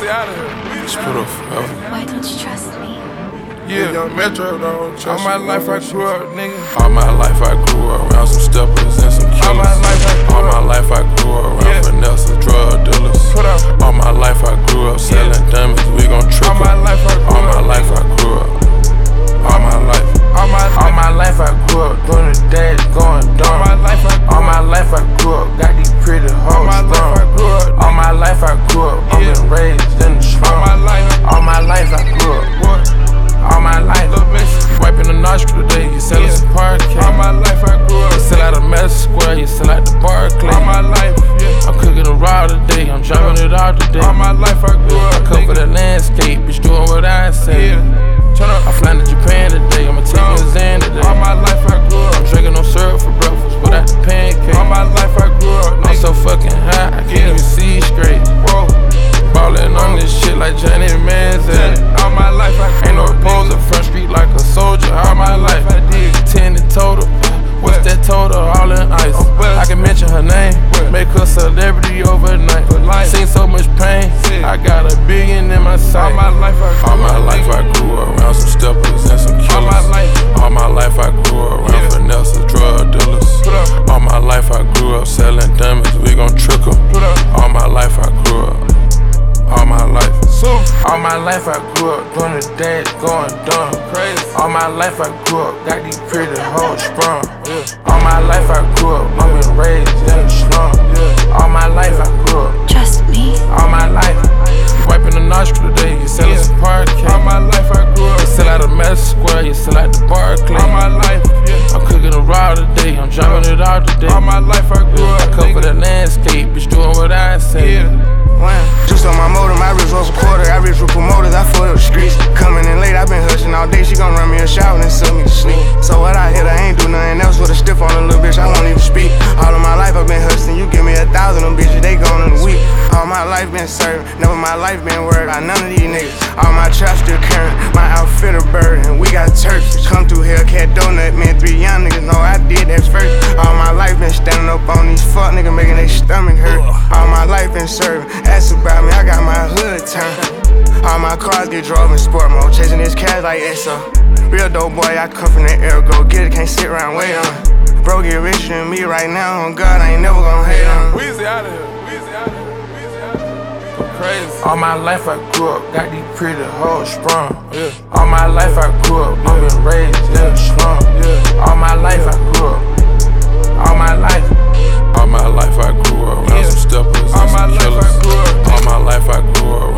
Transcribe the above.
Weezy out of here. Just put up forever. Why don't you trust me? Yeah, young Metro, don't trust. All my life I grew up, nigga. All my life I grew up around some steppers and some killers. All my life I grew up around finesse drug dealers. All my life I grew up selling dummies, we gon' triple. All my life I grew up. All my life I grew up. All my life. All my life I grew up doing the dash, going dumb. All my life I grew up, got these pretty hoes strong. All my life I grew up, I've been raised in the slum. All my life I grew up. All my life, you wiping the nostril today, you sellin' some parquet. All my life I grew up. You sell out of Madison Square, you sell out the Barclay. All my life, yeah. I'm cooking a raw today, I'm driving it out today. All my life I grew up. I come for the landscape, bitch doing what I say. Turn up. I'm flying to Japan today, I'ma take me a Zan today. All my life I grew up. I'm drinking no syrup for breakfast without the pancake. All my life I grew up. I'm so fucking high, I can't even see straight. Whoa. Ballin' on this shit like Johnny Manziel. All my life I grew Ain't no up. opposer, front street like a soldier. All my life I did. 10 in total. What's that total? All in ice. I can mention her name, make her celebrity overnight. Seen so much pain, I got $1 billion in my sight. All my life I grew up. All my life I grew up around some steppers and some killers. All my life I grew up around finesse drug dealers. All my life I grew up selling dummies, we gon' trick 'em. All my life I grew up. All my life. All my life I grew up doing the dash, going dumb. All my life I grew up, got these pretty hoes sprung. All my life I grew up, I've been raised in the slum. All my life I grew up. Trust me. All my life, you wiping the nostril today, you sellin' some parquet. All my life I grew up. You sell out of Madison Square, you sell out the Barclay. All my life, yeah. I'm cooking a raw today, I'm driving it out today. All my life I grew up. I come for the landscape, bitch doing what I say. Juice on my motor, my wrist was a quarter. I reach with promoters, I fuck up the streets. Coming in late, I been hustling all day. She gon' run me a shower and send me to sleep. So what I hit, I ain't do nothing else with a stiff on a little bitch. I won't even speak. All of my life I been hustling. You give me 1,000, them bitches, they gone in a week. All my life been serving, never my life been worried about none of these niggas. All my traps still current, my outfit a bird, and we got Turks. Come through Hellcat Donut, man, 3 young niggas know I did that first. All my life been standing up on these fuck niggas, making they stomach hurt. All my life been serving, ask about me, I got my hood turned. All my cars get drove in sport mode, chasing this cash like ESO. Real dope boy, I come from the air, go get it, can't sit around wait on. Bro get richer than me right now, on God, I ain't never gon' hate on. Weezy out of here. Weezy out of here. Weezy out of here. Go crazy. All my life I grew up, got these pretty hoes sprung. All my life I grew up, I've been raised in the slum. All my life I grew up. All my life. All my life I grew up around some steppers and some killers. All my life I grew up